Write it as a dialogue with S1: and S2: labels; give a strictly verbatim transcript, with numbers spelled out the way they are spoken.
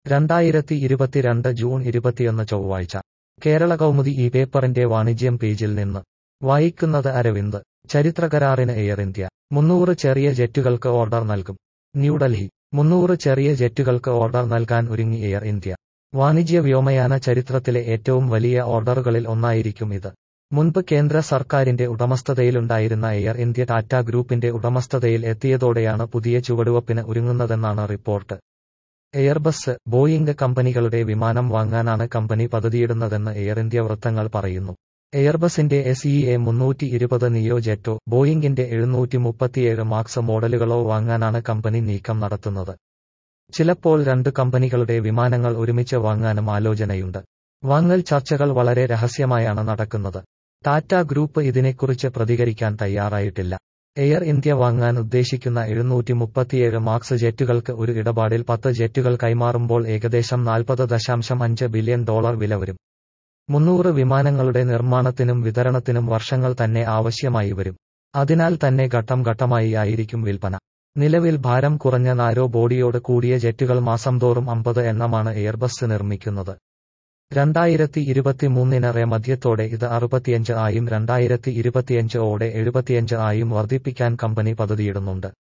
S1: രണ്ടായിരത്തി ഇരുപത്തിരണ്ട് ജൂൺ ഇരുപത്തിയൊന്ന് ചൊവ്വാഴ്ച കേരള കൗമുദി ഈ പേപ്പറിന്റെ വാണിജ്യം പേജിൽ നിന്ന് വായിക്കുന്നത് അരവിന്ദ്. ചരിത്രകരാറിന് air India. മുന്നൂറ് ചെറിയ ജെറ്റുകൾക്ക് ഓർഡർ നൽകും. ന്യൂഡൽഹി. മുന്നൂറ് ചെറിയ ജെറ്റുകൾക്ക് ഓർഡർ നൽകാൻ ഒരുങ്ങി എയർ ഇന്ത്യ. വാണിജ്യ വ്യോമയാന ചരിത്രത്തിലെ ഏറ്റവും വലിയ ഓർഡറുകളിൽ ഒന്നായിരിക്കും ഇത്. മുൻപ് കേന്ദ്ര സർക്കാരിന്റെ ഉടമസ്ഥതയിലുണ്ടായിരുന്ന എയർ ഇന്ത്യ ടാറ്റ ഗ്രൂപ്പിന്റെ ഉടമസ്ഥതയിൽ എത്തിയതോടെയാണ് പുതിയ ചുവടുവപ്പിന് ഒരുങ്ങുന്നതെന്നാണ് റിപ്പോർട്ട്. എയർബസ്, ബോയിംഗ് കമ്പനികളുടെ വിമാനം വാങ്ങാനാണ് കമ്പനി പദ്ധതിയിടുന്നതെന്ന് എയർ ഇന്ത്യ വൃത്തങ്ങൾ പറയുന്നു. എയർബസിന്റെ എസ് ഇ എ മുന്നൂറ്റി ഇരുപത് നിയോ ജെറ്റോ, ബോയിംഗിന്റെ എഴുന്നൂറ്റി മുപ്പത്തിയേഴ് മാക്സ് മോഡലുകളോ വാങ്ങാനാണ് കമ്പനി നീക്കം നടത്തുന്നത്. ചിലപ്പോൾ രണ്ടു കമ്പനികളുടെ വിമാനങ്ങൾ ഒരുമിച്ച് വാങ്ങാനും ആലോചനയുണ്ട്. വാങ്ങൽ ചർച്ചകൾ വളരെ രഹസ്യമായാണ് നടക്കുന്നത്. ടാറ്റ ഗ്രൂപ്പ് ഇതിനെക്കുറിച്ച് പ്രതികരിക്കാൻ തയ്യാറായിട്ടില്ല. എയർ ഇന്ത്യ വാങ്ങാൻ ഉദ്ദേശിക്കുന്ന എഴുന്നൂറ്റി മുപ്പത്തിയേഴ് മാക്സ് ജെറ്റുകൾക്ക് ഒരു ഇടപാടിൽ പത്ത് ജെറ്റുകൾ കൈമാറുമ്പോൾ ഏകദേശം നാൽപ്പത് ദശാംശം അഞ്ച് ബില്യൺ ഡോളർ വില വരും. മുന്നൂറ് വിമാനങ്ങളുടെ നിർമ്മാണത്തിനും വിതരണത്തിനും വർഷങ്ങൾ തന്നെ ആവശ്യമായി വരും. അതിനാൽ തന്നെ ഘട്ടം ഘട്ടമായി ആയിരിക്കും വിൽപ്പന. നിലവിൽ ഭാരം കുറഞ്ഞ നാരോ ബോഡിയോട് കൂടിയ ജെറ്റുകൾ മാസം തോറും അമ്പത് എണ്ണമാണ് എയർബസ് നിർമ്മിക്കുന്നത്. രണ്ടായിരത്തി ഇരുപത്തിമൂന്നിനറെ മധ്യത്തോടെ ഇത് അറുപത്തിയഞ്ച് ആയും രണ്ടായിരത്തി ഇരുപത്തിയഞ്ച് ഓടെ എഴുപത്തിയഞ്ച് ആയും വർദ്ധിപ്പിക്കാൻ കമ്പനി പദ്ധതിയിടുന്നുണ്ട്.